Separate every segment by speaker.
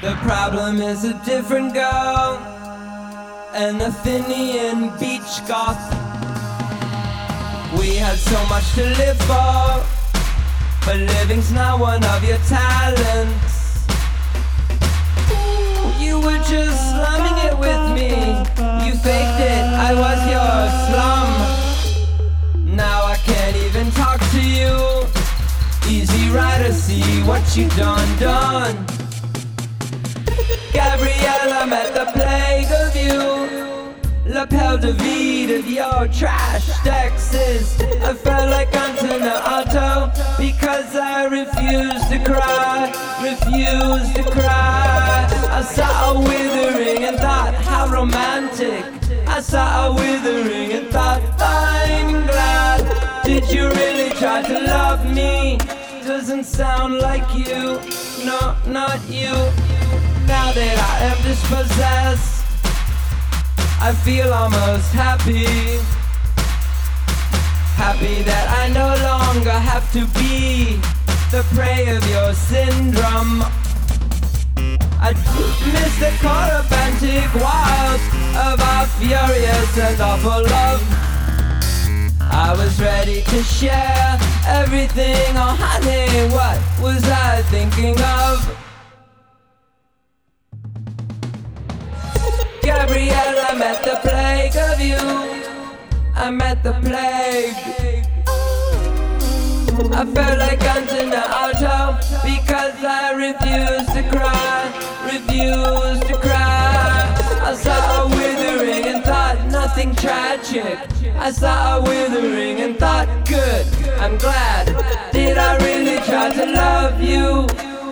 Speaker 1: The problem is a different girl, an Athenian beach goth. We had so much to live for, but living's not one of your talents. You were just slumming it with me. You faked it, I was your slum. Now I can't even talk to you. Easy rider, see what you done. Gabriella met the plague of you. Lapel de vide of your trash Texas. I felt like Antonin Otto because I refused to cry. I saw a withering and thought, how romantic. I saw a withering and thought, I'm glad. Did you really try to love me? Doesn't sound like you, no, not you. Now that I am dispossessed, I feel almost happy. Happy that I no longer have to be the prey of your syndrome. I miss the corobantic wilds of our furious and awful love. I was ready to share everything, oh honey, what was I thinking of? Gabriella met the plague of you. I met the plague. I felt like Antonin Otto because I refused to cry. I saw a withering and thought nothing tragic. I saw a withering and thought good, I'm glad. Did I really try to love you?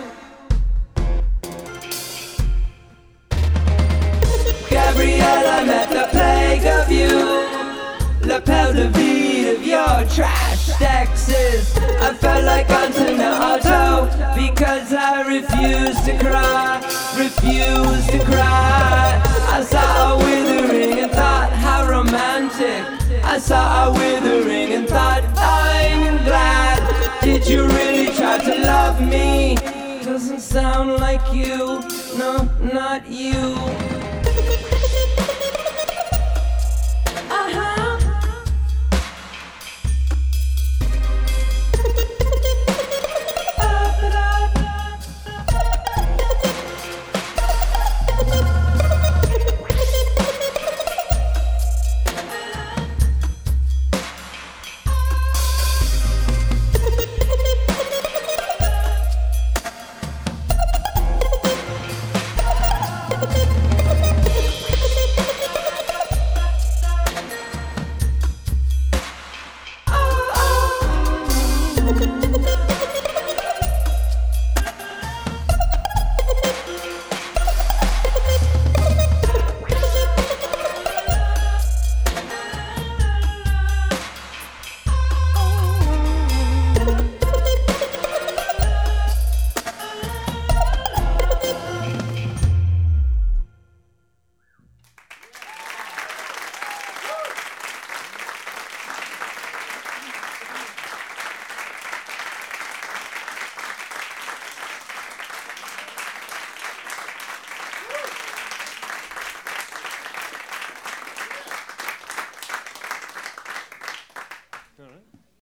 Speaker 1: Gabriella met the plague of you. Lapel de vide of your trash Texas. I felt like Antonin Otto because I refused to cry. I saw a withering and thought, how romantic. I saw a withering and thought, I'm glad. Did you really try to love me? Doesn't sound like you, no, not you.